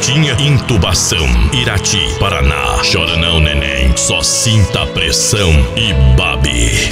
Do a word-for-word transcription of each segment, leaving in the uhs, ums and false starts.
Carretinha, intubação, Irati, Paraná. Chora não, neném, só sinta a pressão e babe.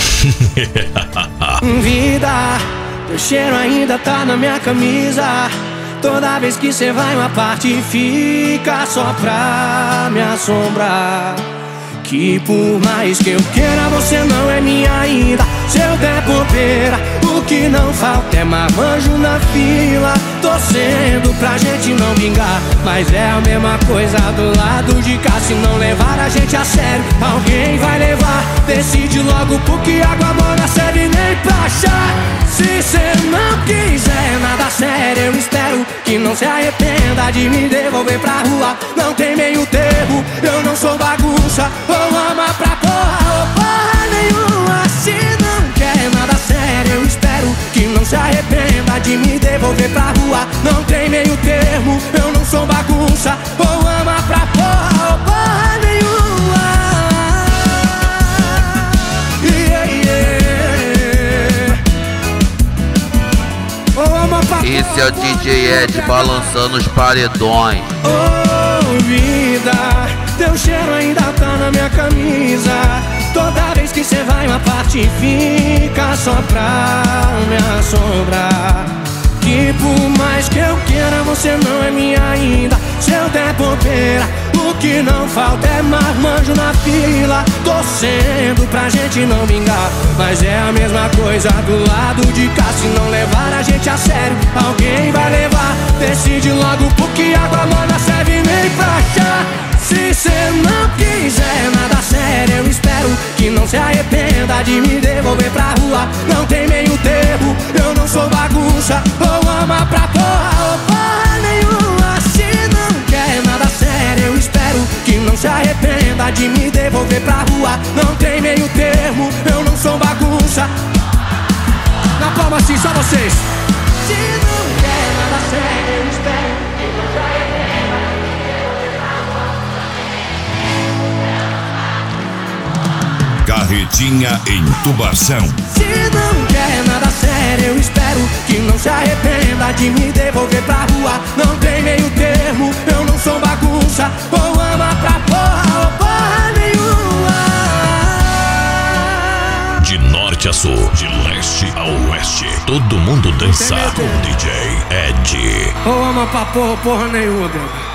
Vida, teu cheiro ainda tá na minha camisa. Toda vez que cê vai uma parte fica só pra me assombrar. Que por mais que eu queira você não é minha ainda. Se eu der bobeira, o que não falta é marmanjo na fila, torcendo pra gente não vingar. Mas é a mesma coisa do lado de cá. Se não levar a gente a sério, alguém vai levar. Decide logo porque água mora serve nem pra chá. Se cê não quiser nada sério, eu espero que não se arrependa de me devolver pra rua. Não tem meio termo, eu não sou bagunça. Ou ama pra porra ou porra nenhuma. Se não quer nada sério, eu espero que não se arrependa de me devolver pra rua. Não tem meio termo, eu não sou bagunça. Ou ama pra porra ou porra nenhuma. Yeah, yeah. Ou ama pra porra. Esse é o D J Ed balançando os paredões. Oh vida, teu cheiro ainda tá na minha camisa. Toda vez que cê vai uma parte fica só pra me assombrar. Que por mais que eu queira você não é minha ainda. Se eu der bobeira, o que não falta é marmanjo na fila, torcendo pra gente não vingar. Mas é a mesma coisa do lado de cá. Se não levar a gente a sério, alguém vai levar. Decide logo porque água morna serve nem pra chá. Se cê não quiser nada sério, eu espero que não se arrependa de me devolver pra rua. Não tem meio termo, eu não sou bagunça. Ou ama pra porra ou porra nenhuma. Se não quer nada sério, eu espero que não se arrependa de me devolver pra rua. Não tem meio termo, eu não sou bagunça. Na palma assim, só vocês. Se não quer nada sério, eu espero que não se arrependa de me devolver pra rua. Carretinha, intubação. Se não quer nada sério, eu espero que não se arrependa de me devolver pra rua. Não tem meio termo, eu não sou bagunça. Ou ama pra porra ou porra nenhuma. De norte a sul, de leste a oeste, todo mundo dança com D J Ed. Ou ama pra porra ou porra nenhuma, bebê.